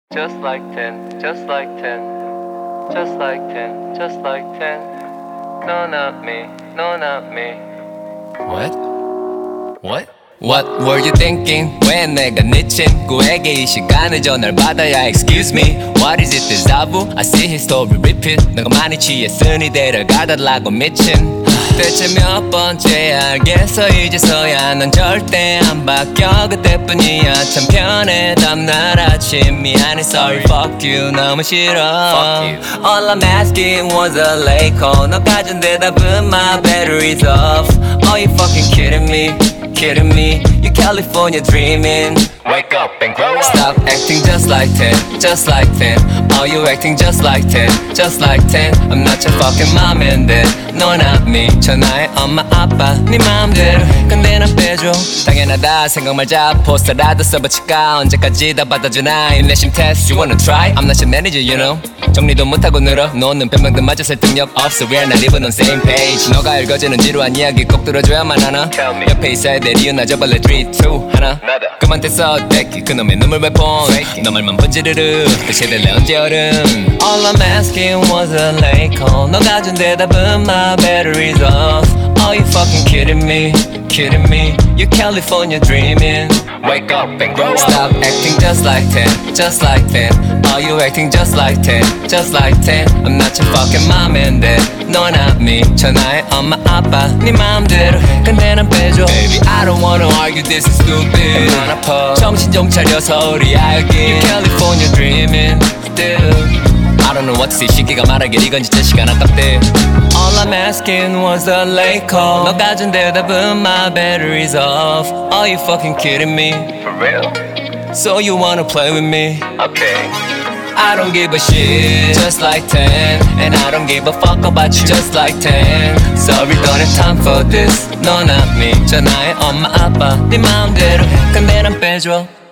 Just like 10, just like 10, just like 10, just like 10. No, not me, no, not me. What? What? What were you thinking? 왜 내가 네 친구에게 이 시간에 전화를 받아야 Excuse me, what is it déjà vu? I see his story repeat. 너가 많이 취했으니 데려가달라고 미친. 대체 몇 번째야 알겠어 이제서야 넌 절대 안 바뀌어 그때뿐이야 참 편해 다음날 아침 미안해 sorry fuck you 너무 싫어 fuck you. All I'm asking was a late call 너 가진 대답은 my battery's off Are you fucking kidding me? Kidding me? You California dreaming Wake up and grow up. Stop acting just like 10, just like 10 Are you acting just like 10, just like 10 I'm not your fucking mom and dad No not me 전화해 엄마 아빠 네 맘대로 근데 난 빼줘 당연하다 생각 말자 포스터라도 써붙일까 언제까지 다 받아주나 인내심 test You wanna try? I'm not your manager you know 정리도 못하고 늘어 너는 변명들마저 설득력 없어 We're not even on same page 너가 읽어주는 지루한 이야기 꼭 들어줘야만 하나 Tell me. 옆에 있어야 돼 이유 나 저벌레 3, 2, 1 Nada. 그만 됐어 떼기 그놈의 눈물 왜 폰 너 말만 번지르르 다시 될래 언제 여름 All I'm asking was a late call 너 가진 대답은 my battery's off Are you fucking kidding me? Kidding me? You California dreaming Wake up and grow up. Stop acting just like 10, just like 10 Are you acting just like 10, just like 10 I'm not your fucking mom and dad No not me 전화해 엄마 아빠 네 맘대로 해 근데 난 빼줘 Baby I don't wanna argue this is stupid 난 아파 정신 좀 차려서 우리 알기 You California dreaming still I don't know what to say 시기가 말하길 이건 진짜 시간 아깝대 All I'm asking was a late call 너 가진 대답은 my battery's off Are you fucking kidding me? For real? So you wanna play with me? Okay. I don't give a shit Just like 10 And I don't give a fuck about you Just like 10 Sorry don't have time for this No not me 전화해 엄마 아빠 네 맘대로 해 근데 난 빼줘